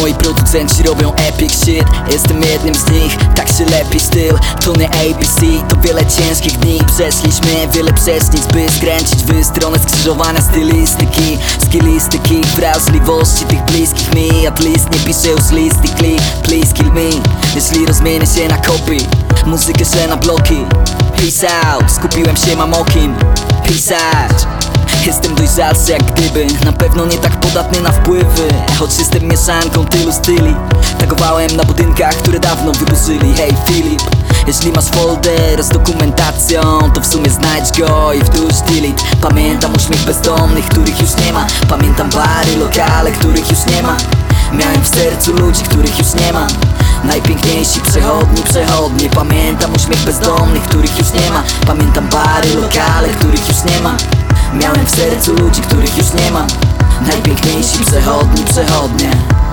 Moi producenci robią epic shit. Jestem jednym z nich, tak się lepi styl. To nie ABC, to wiele ciężkich dni. Przeszliśmy wiele przecznic, by skręcić w stronę skrzyżowania stylistyki, skillistyki, wrażliwości tych bliskich mi. At least nie piszę już listy, please kill me. Jeśli rozmienię się na kopy, muzykę się na bloki. Peace out, skupiłem się, mam o kim pisać. Jestem dojrzalszy jak gdyby, na pewno nie tak podatny na wpływy. Choć jestem mieszanką tylu styli. Tagowałem na budynkach, które dawno wyburzyli. Hej Filip, jeśli masz folder z dokumentacją, to w sumie znajdź go i wdłuż delete. Pamiętam uśmiech bezdomnych, których już nie ma. Pamiętam bary, lokale, których już nie ma. Miałem w sercu ludzi, których już nie ma. Najpiękniejsi przechodnie. Pamiętam uśmiech bezdomnych, których już nie ma. Pamiętam bary, lokale, których już nie ma. Miałem w sercu ludzi, których już nie ma. Najpiękniejsi przechodnie.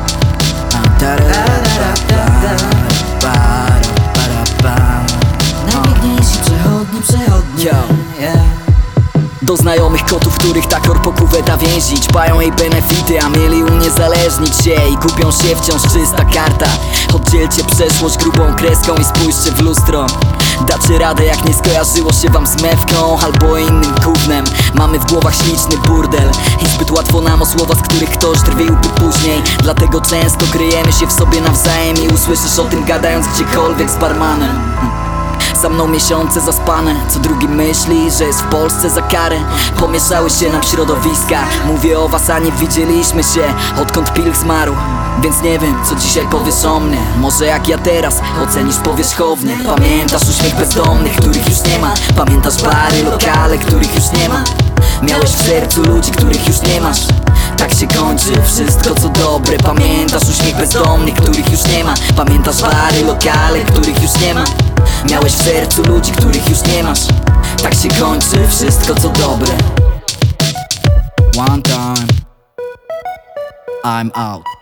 Najpiękniejsi przechodnie. Do znajomych kotów, których ta korpokuweta więzi. Ćpają jej benefity, a mieli uniezależnić się i kupią się wciąż czysta karta. Oddzielcie przeszłość grubą kreską i spójrzcie w lustro. Dacie radę, jak nie skojarzyło się wam z mewką albo innym gównem. Mamy w głowach śliczny burdel i zbyt łatwo nam o słowa, z których ktoś drwiłby później. Dlatego często kryjemy się w sobie nawzajem i usłyszysz o tym gadając gdziekolwiek z barmanem. Za mną miesiące zaspane, co drugi myśli, że jest w Polsce za karę. Pomieszały się nam środowiska. Mówię o was, a nie widzieliśmy się odkąd Pilk zmarł. Więc nie wiem, co dzisiaj powiesz o mnie. Może jak ja teraz ocenisz powierzchownie. Pamiętasz uśmiech bezdomnych, których już nie ma. Pamiętasz bary, lokale, których już nie ma. Miałeś w sercu ludzi, których już nie masz. Tak się kończy wszystko co dobre. Pamiętasz uśmiech bezdomnych, których już nie ma. Pamiętasz bary, lokale, których już nie ma. Miałeś w sercu ludzi, których już nie masz. Tak się kończy wszystko co dobre. One time I'm out.